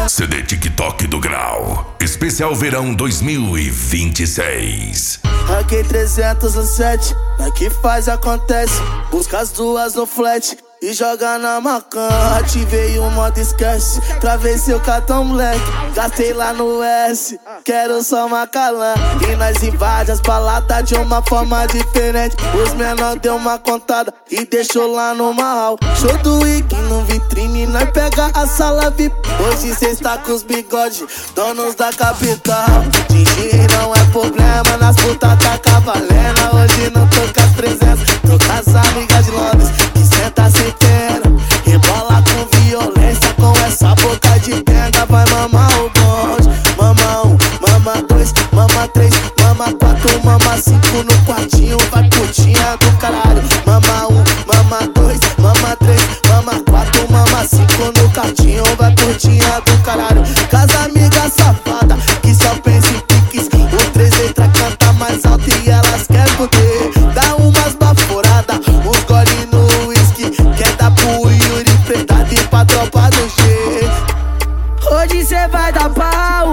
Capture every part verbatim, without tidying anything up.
C D TikTok do Grau. Especial Verão dois mil e vinte e seis. Aqui trezentos e sete, aqui faz acontece. Busca as duas no flat e joga na macan. Ativei o modo esquece, travei seu cartão moleque. Gastei lá no S, quero só macalã. E nós invade as baladas de uma forma diferente. Os menor deu uma contada e deixou lá no mal. Show do Wiki no vitrine, nós pega a sala V I P. Hoje cê está com os bigodes, donos da capital. Dinheiro não é problema, nas putas tá cavalena. Hoje não tô com as presenças, tô com as amigas de Londres que senta sem pena, rebola com violência, com essa boca de tenda. Vai mamar o bonde, mama um, mama dois, mama três, mama quatro, mama cinco no quartinho. Vai putinha do caralho. Mama um, mama dois, mama três, mama quatro, mama cinco no quartinho. Vai putinha do caralho. Casa amiga safada que só pensa em piques. O três entra, canta mais alto e elas querem poder. Dá umas baforadas, uns gole no whisky. Quer dar pro Yuri Predado e pra tropa do G. Hoje cê vai dar pau,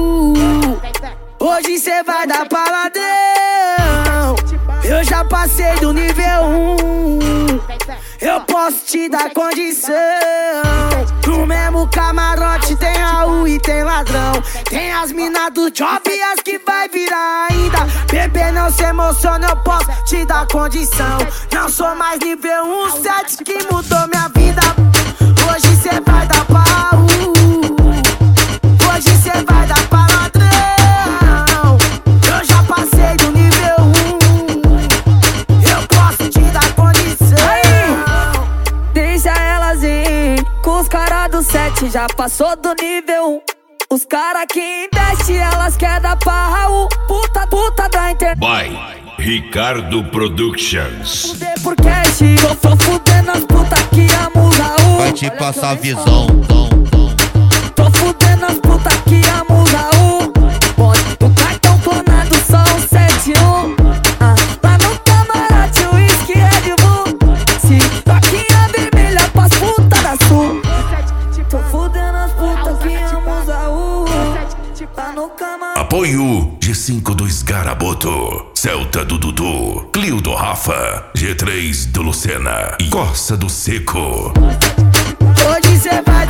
hoje cê vai dar paladão. Eu já passei do nível um, eu posso te dar condição. No mesmo camarote tem Raul e tem ladrão. Tem as minas do job e as que vai virar ainda. Bebê, não se emociona, eu posso te dar condição. Não sou mais nível um, sete que mudou minha vida. Hoje cê vai dar pau, hoje cê vai dar pra ladrão. Eu já passei do nível um, eu posso te dar condição. Deixa elas ir, com os caras do sete já passou do nível um. Os caras que investem, elas querem dar pra Raul. Puta, puta da internet. By Ricardo Productions. Fuder por cash, tô, tô fudendo as putas que amam o Raul. Vai te passar a visão. Tô fudendo as putas que amam o Raul. Bonde do cartão clonado, só um sete um. Ah, lá no camarote o uísque Red Bull. Se toquinha vermelha pras putas da sul. Tô fudendo as putas que amam o Raul. Lá no camarote. Apoio G cinco do Esgaraboto, Celta do Dudu, Clio do Rafa, G três do Lucena e Costa do Seco. Hoje cê vai